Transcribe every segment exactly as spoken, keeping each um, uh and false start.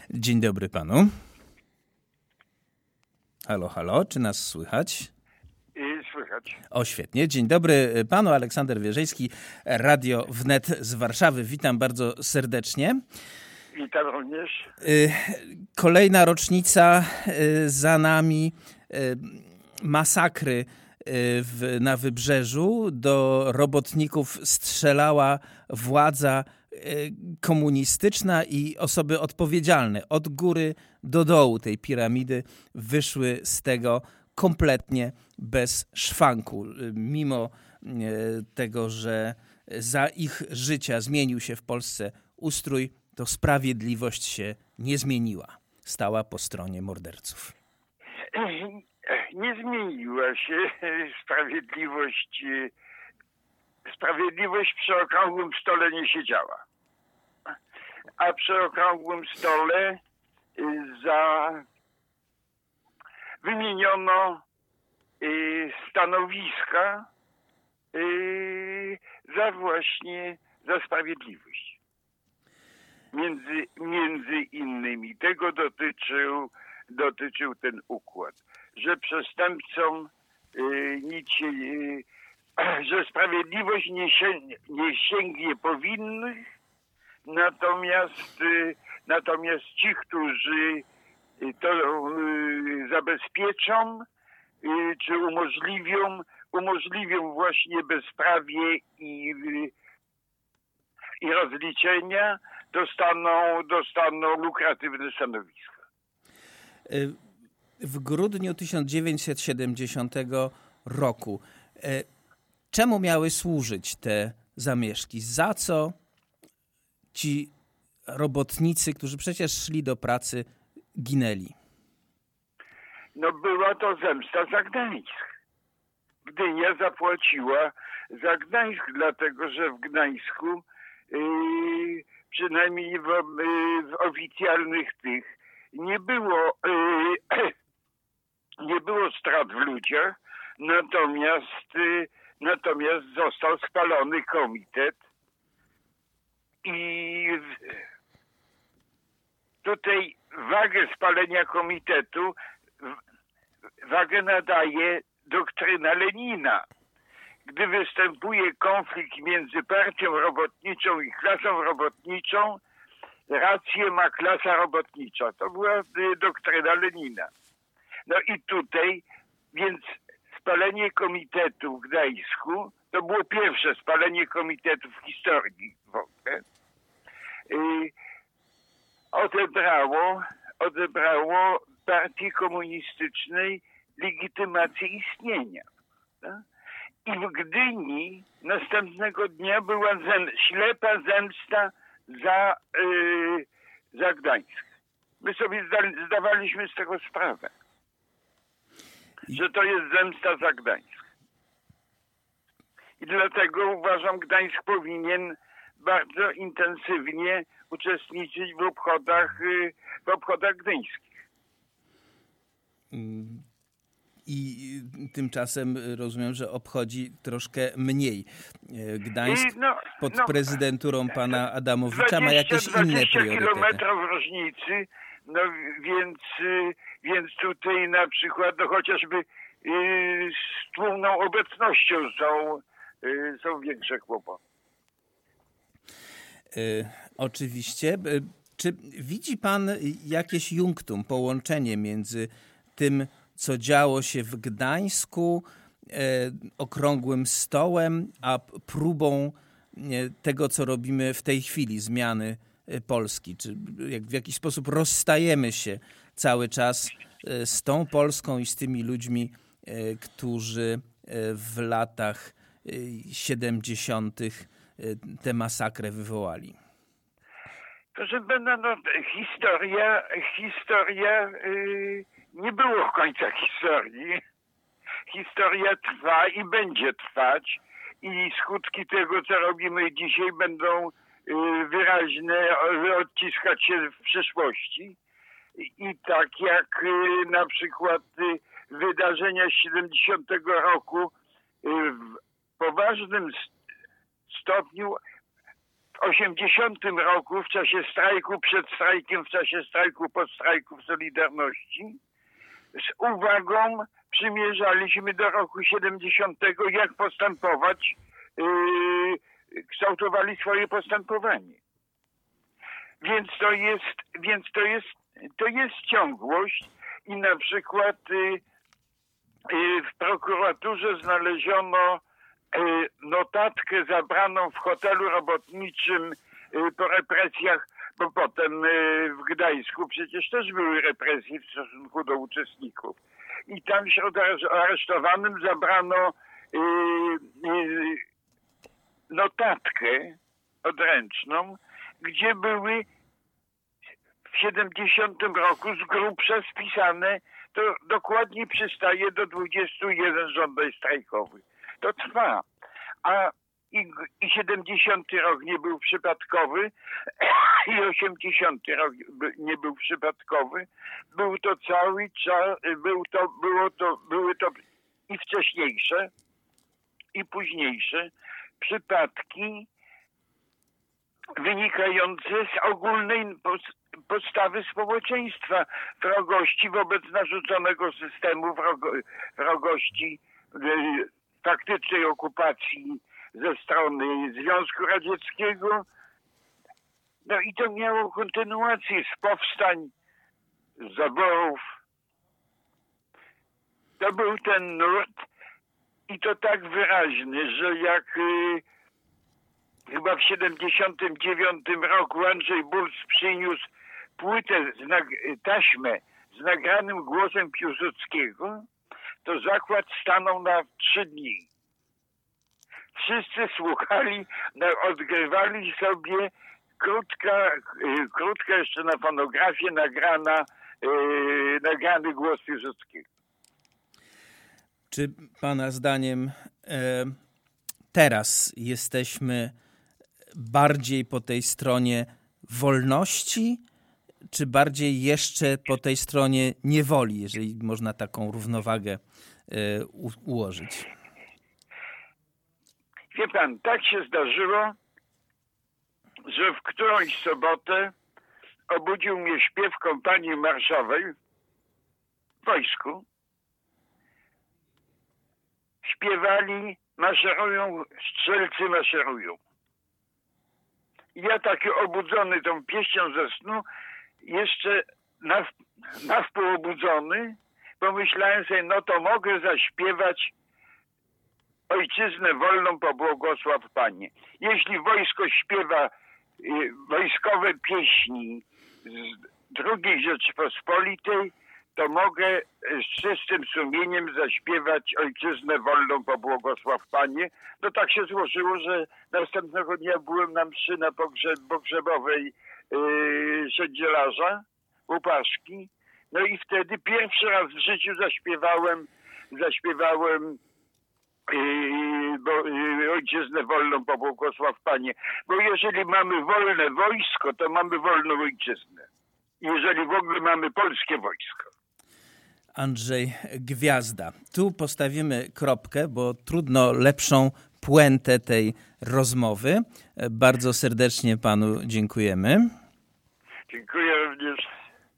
Dzień dobry panu. Halo, halo, czy nas słychać? Słychać. O, świetnie. Dzień dobry panu, Aleksander Wierzejski, Radio Wnet z Warszawy. Witam bardzo serdecznie. Witam również. Kolejna rocznica za nami masakry w, na Wybrzeżu. Do robotników strzelała władza komunistyczna i osoby odpowiedzialne od góry do dołu tej piramidy wyszły z tego kompletnie bez szwanku. Mimo tego, że za ich życia zmienił się w Polsce ustrój, to sprawiedliwość się nie zmieniła. Stała po stronie morderców. Nie zmieniła się sprawiedliwość. Sprawiedliwość przy okrągłym stole nie siedziała. A przy okrągłym stole za wymieniono stanowiska za właśnie za sprawiedliwość. Między, między innymi tego dotyczył, dotyczył ten układ, że przestępcom nic się, że sprawiedliwość nie sięgnie, nie sięgnie po winnych, natomiast, natomiast ci, którzy to zabezpieczą, czy umożliwią, umożliwią właśnie bezprawie i, i rozliczenia, dostaną, dostaną lukratywne stanowiska. W grudniu tysiąc dziewięćset siedemdziesiątego roku czemu miały służyć te zamieszki? Za co ci robotnicy, którzy przecież szli do pracy, ginęli? No była to zemsta za Gdańsk. Gdynia zapłaciła za Gdańsk, dlatego że w Gdańsku yy, przynajmniej w, yy, w oficjalnych tych nie było yy, nie było strat w ludziach, natomiast yy, natomiast został spalony komitet i tutaj wagę spalenia komitetu wagę nadaje doktryna Lenina. Gdy występuje konflikt między partią robotniczą i klasą robotniczą, rację ma klasa robotnicza. To była doktryna Lenina. No i tutaj, więc spalenie komitetu w Gdańsku, to było pierwsze spalenie komitetu w historii w ogóle, yy, odebrało, odebrało partii komunistycznej legitymację istnienia. Tak? I w Gdyni następnego dnia była zem, ślepa zemsta za, yy, za Gdańsk. My sobie zda, zdawaliśmy z tego sprawę, że to jest zemsta za Gdańsk. I dlatego uważam, Gdańsk powinien bardzo intensywnie uczestniczyć w obchodach, w obchodach gdyńskich. I tymczasem rozumiem, że obchodzi troszkę mniej. Gdańsk I no, pod no, prezydenturą pana Adamowicza ma jakieś inne priorytety. kilometrów różnicy, no więc, więc tutaj na przykład no chociażby z tłumną obecnością są, są większe kłopoty. Y, oczywiście. Czy widzi pan jakieś junctum, połączenie między tym, co działo się w Gdańsku, e, okrągłym stołem, a próbą e, tego, co robimy w tej chwili, zmiany e, Polski? Czy jak, w jakiś sposób rozstajemy się cały czas e, z tą Polską i z tymi ludźmi, e, którzy e, w latach e, siedemdziesiątych e, tę masakrę wywołali? Proszę pana, no, historia, historia yy, nie było końca historii. Historia trwa i będzie trwać i skutki tego, co robimy dzisiaj, będą yy, wyraźne, odciskać się w przyszłości. I, i tak jak yy, na przykład yy, wydarzenia z siedemdziesiątego roku yy, w poważnym stopniu w osiemdziesiątym roku, w czasie strajku, przed strajkiem, w czasie strajku, pod strajku Solidarności, z uwagą przymierzaliśmy do roku siedemdziesiątego, jak postępować, yy, kształtowali swoje postępowanie. Więc to jest, więc to jest, to jest ciągłość i na przykład yy, yy, w prokuraturze znaleziono yy, notatkę zabraną w hotelu robotniczym yy, po represjach, bo potem yy, w Gdańsku przecież też były represje w stosunku do uczestników. I tam wśród aresztowanym zabrano yy, yy, notatkę odręczną, gdzie były w siedemdziesiątym roku z grubsza spisane, to dokładnie przystaje do dwudziestu jeden żądań strajkowych. To trwa. A i, i siedemdziesiąty rok nie był przypadkowy i osiemdziesiąty rok nie był przypadkowy. Był to cały czas, był to, było to, były to i wcześniejsze, i późniejsze przypadki wynikające z ogólnej postawy społeczeństwa, wrogości wobec narzuconego systemu, wrogo, wrogości y, faktycznej okupacji ze strony Związku Radzieckiego. No i to miało kontynuację z powstań, z zaborów. To był ten nurt i to tak wyraźny, że jak y, chyba w siedemdziesiątym dziewiątym roku Andrzej Burz przyniósł płytę, z nag- taśmę z nagranym głosem Piłsudskiego, to zakład stanął na trzy dni. Wszyscy słuchali, no, odgrywali sobie krótka, y, krótka jeszcze na fonografię nagrana, y, nagrany głos Piłsudskiego. Czy pana zdaniem e, teraz jesteśmy bardziej po tej stronie wolności, czy bardziej jeszcze po tej stronie niewoli, jeżeli można taką równowagę e, u, ułożyć? Wie pan, tak się zdarzyło, że w którąś sobotę obudził mnie śpiew kompanii marszowej w wojsku. Śpiewali, maszerują, strzelcy maszerują. Ja taki obudzony tą pieśnią ze snu, jeszcze na, na wpół obudzony, pomyślałem sobie, no to mogę zaśpiewać Ojczyznę wolną pobłogosław Panie. Jeśli wojsko śpiewa y, wojskowe pieśni z drugiej Rzeczypospolitej, to mogę z czystym sumieniem zaśpiewać Ojczyznę wolną pobłogosław Panie. No tak się złożyło, że następnego dnia byłem na mszy na pogrzeb, pogrzebowej yy, sędzielarza, Łupaszki. No i wtedy pierwszy raz w życiu zaśpiewałem, zaśpiewałem yy, bo, yy, Ojczyznę wolną pobłogosław Panie. Bo jeżeli mamy wolne wojsko, to mamy wolną ojczyznę. Jeżeli w ogóle mamy polskie wojsko. Andrzej Gwiazda. Tu postawimy kropkę, bo trudno lepszą puentę tej rozmowy. Bardzo serdecznie panu dziękujemy. Dziękuję również.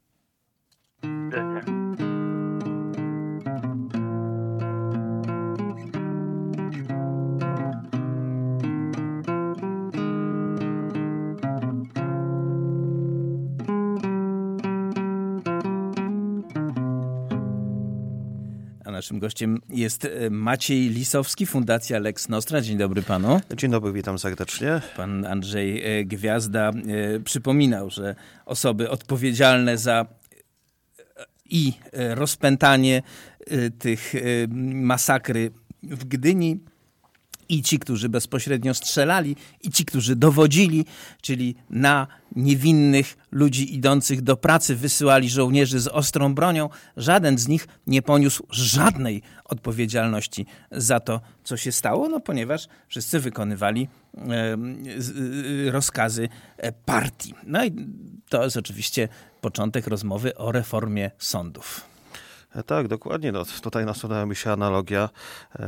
Naszym gościem jest Maciej Lisowski, Fundacja Lex Nostra. Dzień dobry panu. Dzień dobry, witam serdecznie. Pan Andrzej Gwiazda przypominał, że osoby odpowiedzialne za i rozpętanie tych masakry w Gdyni i ci, którzy bezpośrednio strzelali, i ci, którzy dowodzili, czyli na niewinnych ludzi idących do pracy wysyłali żołnierzy z ostrą bronią. Żaden z nich nie poniósł żadnej odpowiedzialności za to, co się stało, no ponieważ wszyscy wykonywali e, rozkazy partii. No i to jest oczywiście początek rozmowy o reformie sądów. Tak, dokładnie. No, tutaj nasunęła mi się analogia, e,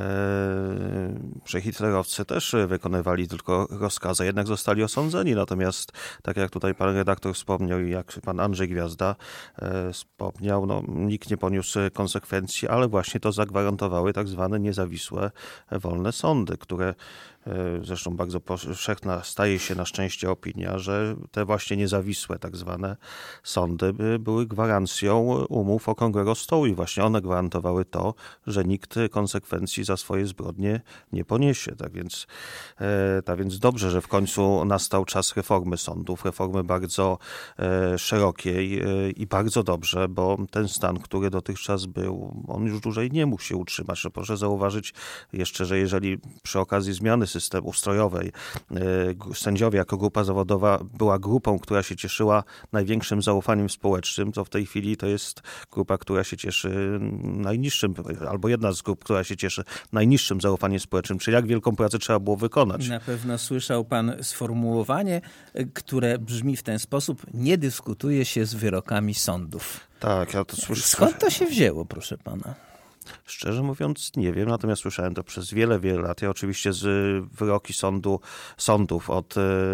że hitlerowcy też wykonywali tylko rozkazy, jednak zostali osądzeni. Natomiast tak jak tutaj pan redaktor wspomniał i jak pan Andrzej Gwiazda e, wspomniał, no, nikt nie poniósł konsekwencji, ale właśnie to zagwarantowały tak zwane niezawisłe, wolne sądy, które zresztą bardzo powszechna staje się na szczęście opinia, że te właśnie niezawisłe tak zwane sądy były gwarancją umów Okrągłego Stołu i właśnie one gwarantowały to, że nikt konsekwencji za swoje zbrodnie nie poniesie. Tak więc, tak więc dobrze, że w końcu nastał czas reformy sądów, reformy bardzo szerokiej i bardzo dobrze, bo ten stan, który dotychczas był, on już dłużej nie mógł się utrzymać. No proszę zauważyć jeszcze, że jeżeli przy okazji zmiany systemu ustrojowej sędziowie jako grupa zawodowa była grupą, która się cieszyła największym zaufaniem społecznym, to w tej chwili to jest grupa, która się cieszy najniższym, albo jedna z grup, która się cieszy najniższym zaufaniem społecznym. Czy jak wielką pracę trzeba było wykonać? Na pewno słyszał pan sformułowanie, które brzmi w ten sposób: nie dyskutuje się z wyrokami sądów. Tak, ja to słyszę. Skąd to się wzięło, proszę pana? Szczerze mówiąc nie wiem, natomiast słyszałem to przez wiele, wiele lat. Ja oczywiście z wyroki sądu, sądów od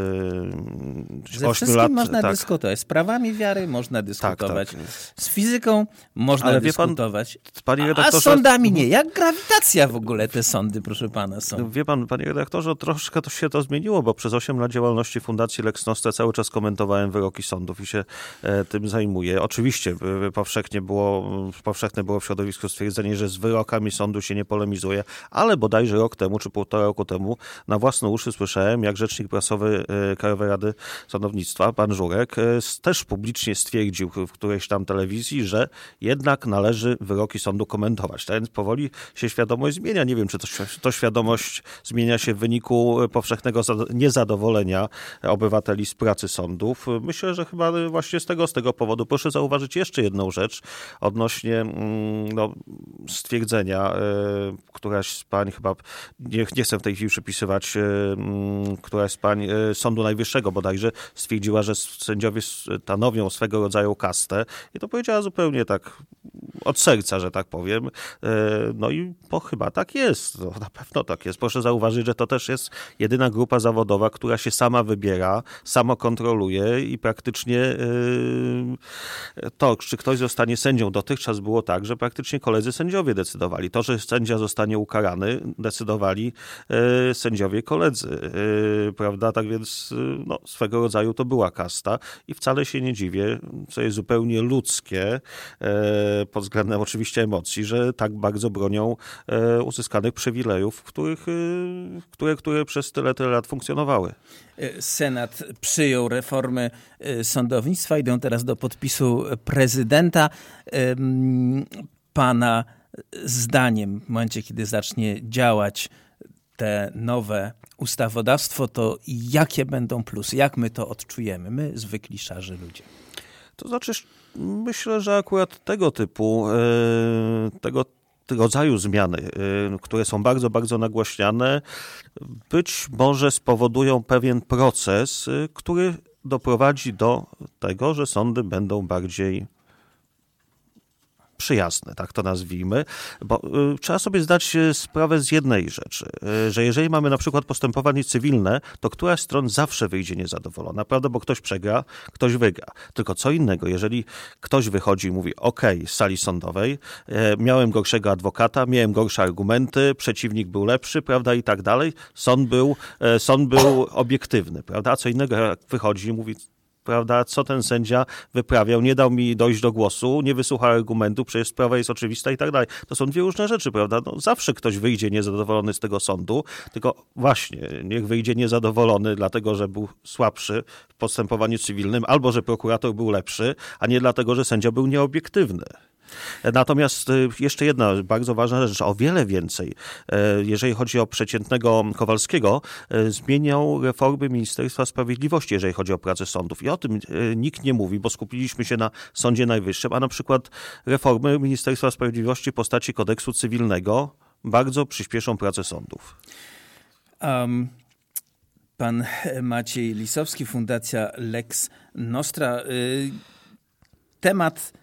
Ze ośmiu lat... można tak. dyskutować. Z prawami wiary można dyskutować. Tak, tak. Z fizyką można Ale dyskutować. Wie pan, panie a z sądami nie. Jak grawitacja w ogóle te sądy, proszę pana, są? Wie pan, panie redaktorze, troszkę to się to zmieniło, bo przez osiem lat działalności Fundacji Lex Nostra cały czas komentowałem wyroki sądów i się e, tym zajmuję. Oczywiście e, powszechnie było, powszechne było w środowisku stwierdzenie, że z wyrokami sądu się nie polemizuje, ale bodajże rok temu, czy półtora roku temu na własne uszy słyszałem, jak rzecznik prasowy Krajowej Rady Sądownictwa, pan Żurek, też publicznie stwierdził w którejś tam telewizji, że jednak należy wyroki sądu komentować. Tak więc powoli się świadomość zmienia. Nie wiem, czy to, to świadomość zmienia się w wyniku powszechnego niezadowolenia obywateli z pracy sądów. Myślę, że chyba właśnie z tego, z tego powodu. Proszę zauważyć jeszcze jedną rzecz odnośnie no, stwierdzenia, y, któraś z pań chyba, nie, nie chcę w tej chwili przypisywać, y, y, któraś z pań y, Sądu Najwyższego bodajże stwierdziła, że sędziowie stanowią swego rodzaju kastę i to powiedziała zupełnie tak od serca, że tak powiem. Y, no i bo chyba tak jest. No, na pewno tak jest. Proszę zauważyć, że to też jest jedyna grupa zawodowa, która się sama wybiera, sama kontroluje i praktycznie y, to, czy ktoś zostanie sędzią, dotychczas było tak, że praktycznie koledzy sędziowie decydowali. To, że sędzia zostanie ukarany, decydowali e, sędziowie koledzy. E, prawda? Tak więc no, swego rodzaju to była kasta i wcale się nie dziwię, co jest zupełnie ludzkie e, pod względem oczywiście emocji, że tak bardzo bronią e, uzyskanych przywilejów, których, e, które, które przez tyle, tyle lat funkcjonowały. Senat przyjął reformę sądownictwa. Idą teraz do podpisu prezydenta. Pana zdaniem, w momencie, kiedy zacznie działać te nowe ustawodawstwo, to jakie będą plusy? Jak my to odczujemy? My, zwykli szarzy ludzie. To znaczy, myślę, że akurat tego typu, tego rodzaju zmiany, które są bardzo, bardzo nagłaśniane, być może spowodują pewien proces, który doprowadzi do tego, że sądy będą bardziej przyjazne, tak to nazwijmy, bo y, trzeba sobie zdać sprawę z jednej rzeczy, y, że jeżeli mamy na przykład postępowanie cywilne, to któraś stron zawsze wyjdzie niezadowolona, prawda, bo ktoś przegra, ktoś wygra. Tylko co innego, jeżeli ktoś wychodzi i mówi, okej, z sali sądowej, y, miałem gorszego adwokata, miałem gorsze argumenty, przeciwnik był lepszy, prawda, i tak dalej, sąd był, y, sąd był obiektywny, prawda, a co innego, jak wychodzi i mówi, prawda, co ten sędzia wyprawiał, nie dał mi dojść do głosu, nie wysłuchał argumentu, przecież sprawa jest oczywista i tak dalej. To są dwie różne rzeczy, prawda? No, zawsze ktoś wyjdzie niezadowolony z tego sądu, tylko właśnie, niech wyjdzie niezadowolony dlatego, że był słabszy w postępowaniu cywilnym, albo że prokurator był lepszy, a nie dlatego, że sędzia był nieobiektywny. Natomiast jeszcze jedna bardzo ważna rzecz, o wiele więcej, jeżeli chodzi o przeciętnego Kowalskiego, zmieniał reformy Ministerstwa Sprawiedliwości, jeżeli chodzi o pracę sądów. I o tym nikt nie mówi, bo skupiliśmy się na Sądzie Najwyższym, a na przykład reformy Ministerstwa Sprawiedliwości w postaci kodeksu cywilnego bardzo przyspieszą pracę sądów. Um, pan Maciej Lisowski, Fundacja Lex Nostra. Temat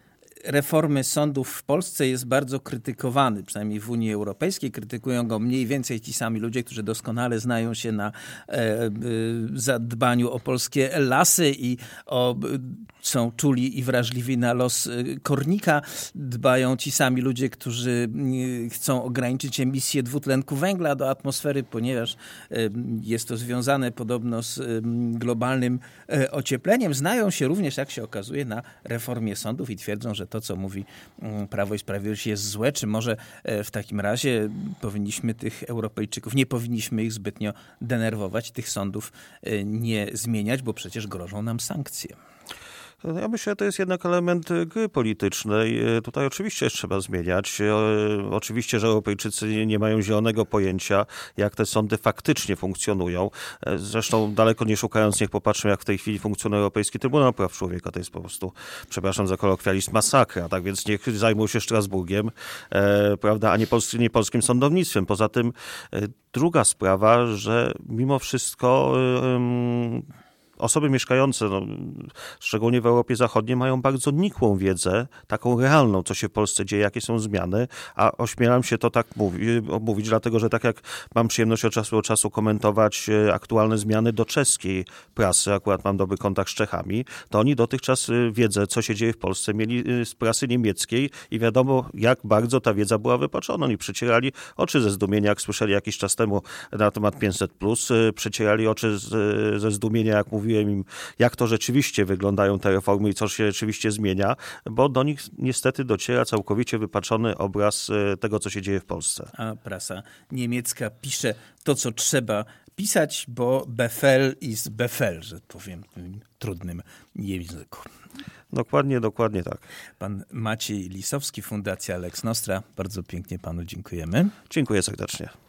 reformy sądów w Polsce jest bardzo krytykowany, przynajmniej w Unii Europejskiej. Krytykują go mniej więcej ci sami ludzie, którzy doskonale znają się na e, zadbaniu o polskie lasy i o, są czuli i wrażliwi na los kornika. Dbają ci sami ludzie, którzy chcą ograniczyć emisję dwutlenku węgla do atmosfery, ponieważ jest to związane podobno z globalnym ociepleniem. Znają się również, jak się okazuje, na reformie sądów i twierdzą, że to, co mówi Prawo i Sprawiedliwość, jest złe. Czy może w takim razie powinniśmy tych Europejczyków, nie powinniśmy ich zbytnio denerwować, tych sądów nie zmieniać, bo przecież grożą nam sankcje. Ja myślę, że to jest jednak element gry politycznej. Tutaj oczywiście trzeba zmieniać. Oczywiście, że Europejczycy nie mają zielonego pojęcia, jak te sądy faktycznie funkcjonują. Zresztą daleko nie szukając, niech popatrzą, jak w tej chwili funkcjonuje Europejski Trybunał Praw Człowieka. To jest po prostu, przepraszam za kolokwializm, masakra. Tak więc niech zajmą się Strasburgiem, e, prawda, a nie, pols- nie polskim sądownictwem. Poza tym e, druga sprawa, że mimo wszystko e, osoby mieszkające, no, szczególnie w Europie Zachodniej, mają bardzo nikłą wiedzę, taką realną, co się w Polsce dzieje, jakie są zmiany, a ośmielam się to tak mówi, mówić, dlatego że tak jak mam przyjemność od czasu do czasu komentować aktualne zmiany do czeskiej prasy, akurat mam dobry kontakt z Czechami, to oni dotychczas wiedzę, co się dzieje w Polsce, mieli z prasy niemieckiej i wiadomo, jak bardzo ta wiedza była wypaczona. Oni przecierali oczy ze zdumienia, jak słyszeli jakiś czas temu na temat pięćset plus, przecierali oczy z, ze zdumienia, jak mówiłem im, jak to rzeczywiście wyglądają te reformy i co się rzeczywiście zmienia, bo do nich niestety dociera całkowicie wypaczony obraz tego, co się dzieje w Polsce. A prasa niemiecka pisze to, co trzeba pisać, bo Befehl ist Befehl, że powiem w tym trudnym języku. Dokładnie, dokładnie tak. Pan Maciej Lisowski, Fundacja Lex Nostra. Bardzo pięknie panu dziękujemy. Dziękuję serdecznie.